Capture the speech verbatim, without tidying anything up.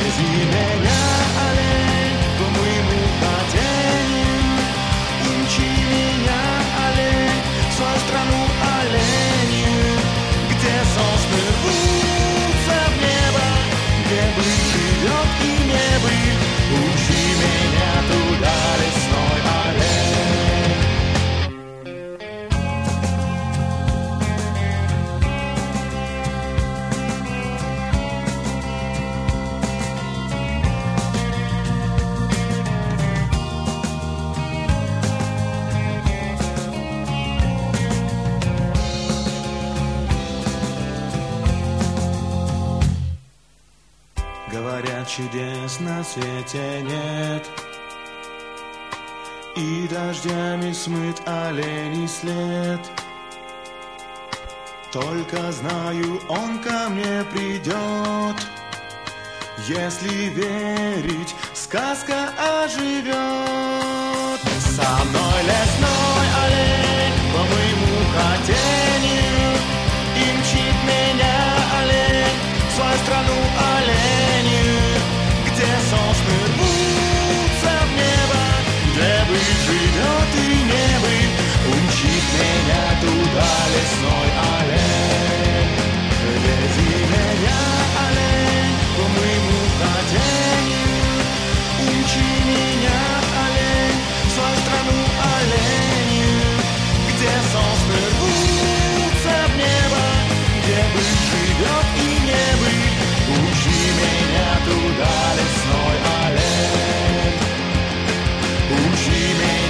Вези меня, олень, по моему хотению. Умчи меня, олень, в свою страну оленью, где сосны рвутся в небо, где быть живет и не быть. Умчи меня туда, лесной олень. Говорят, чудес на свете нет, и дождями смыт оленей след. Только знаю, он ко мне придет. Если верить, сказка оживет. Со мной лесной олень, по моему хотению, и мчит меня олень в свою страну оленью, где сосны рвутся в небо, где быть живет и не быть. Умчит меня туда, лесной олень. Вези меня, олень, по моему хотению. Умчи меня, олень, в свою страну оленью, где сосны рвутся в небо, где быть живет и не быть. Умчи меня туда, лесной олень. Умчи меня.